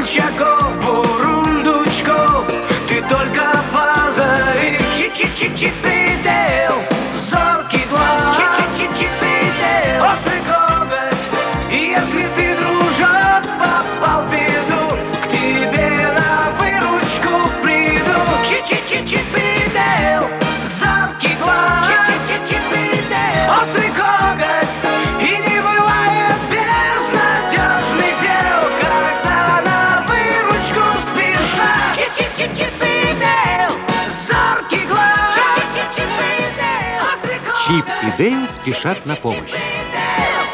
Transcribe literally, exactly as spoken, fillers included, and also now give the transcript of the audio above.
смельчаков, бурундучков. Ты только позови. Чип-чип-чип и Дейл, зоркий глаз, чип-чип-чип и Дейл, острый коготь. И если ты, дружок, попал в беду, к тебе на выручку приду. Чип-чип-чип и Дейл, зоркий глаз, чип-чип-чип и Дейл, острый коготь. И не бывает безнадежных дел, когда на выручку спешат. Чип-чип-чип и Дейл, зоркий глаз, чип-чип-чип и Дейл, острый коготь. Чип и Дейл спешат на помощь.